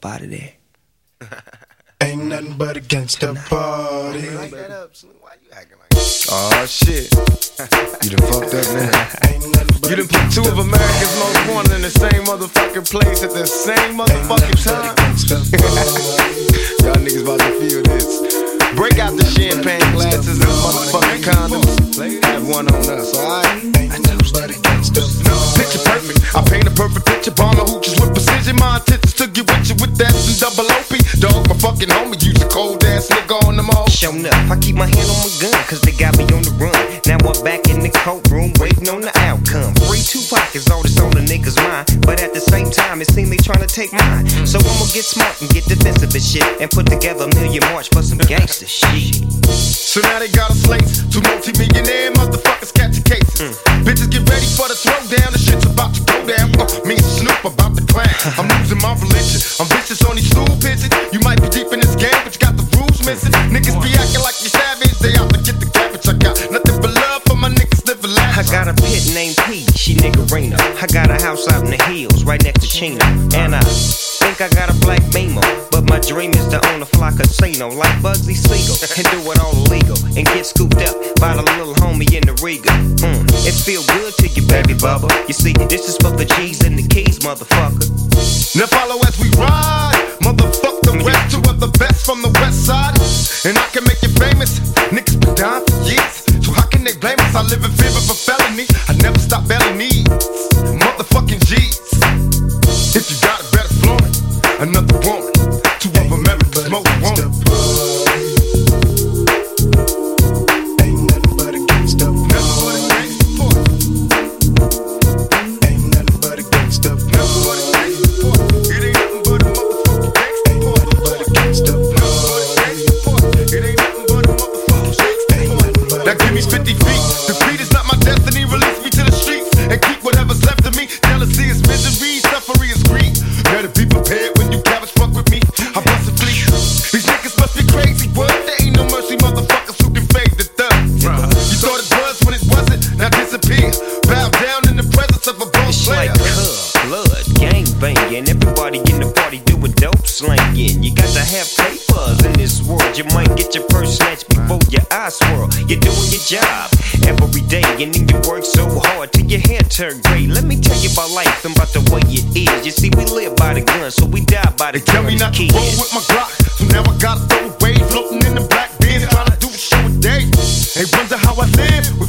up out of there. Ain't nothing but a gangsta party. Like that up, Snoop. Why you acting like that? Oh shit. You done fucked up, man. You done put two of America's most wanted in the same motherfucking place at the same motherfucking time. Y'all niggas about to feel this. Break out the champagne glasses and motherfucking condoms. Have one on us, alright? Picture perfect. I paint a perfect picture. Bomb the hoochies with precision. My intentions to get with you with that and double OP. Dog, my fucking homie. Use a cold ass nigga on them all. Showing up, I keep my hand on my gun, cause they got me on the run. Now I'm back in the courtroom, waiting on the outcome. Free Tupac is all that's on the niggas' mind, but at the same time, it seems they tryna take mine. So I'ma get smart and get defensive and shit, and put together a million march for some gangster shit. So now they got us laced. Two multi-millionaire motherfuckers catching cases. Bitches get ready for the throwdown. The shit's about to go down. Me and Snoop about to clown. I'm losing my religion. I'm vicious on these stool pigeons. You might be deep in this game, but you got the rules missing. Niggas be acting like you savage. They out to get the cabbage. I got nothing but love for my niggas living life. I got a pit named P, she niggerina. I got a house out in the hills, right next to Chino. And I think I got a black Beamer, but my dream is to own a fly casino like Bugsy Siegel and do it all illegal and get scooped up by the little homie in the Riga. It feel good to you, baby bubba. You see, this is for the G's and the keys, motherfucker. Now follow as we ride, motherfuck the rest. Two of the best from the west side, and I can make you famous. Niggas been dying for years, so how can they blame us? I live in fear of a felony. I never stop belly needs, motherfucking G's. If you got it, better flaunt it. Another woman, two of America's most wanted. Ain't nothing but a gangsta party. Ain't nothing but a gangsta party. It ain't nothing but a motherfucking gangsta party. It ain't nothing but a motherfucking gangsta party. Now give me 50 feet. Defeat is not my destiny. Release me to the streets and keep whatever's left of me. Jealousy is misery, suffering is greed. Better be prepared when you cabbage fuck with me. I bust a fleet. These niggas must be crazy. What? There ain't no mercy, motherfuckers who can fade the thug. You thought it was when it wasn't. Now disappear. Bow down in the presence of a boss It's player. like blood, gang banging. Everybody in the party doing dope slanging. You got to have papers in this world. You might get your purse snatched before your eyes swirl. You're doing your job every day, and then you work so hard till your hair turn gray. Let me tell you about life and about the way it is. You see, we live by the gun, so we die by the They tell me not to roll with my Glock, so now I gotta throw away. Floating in the black bins, trying to do a show a day. They wonder how I live.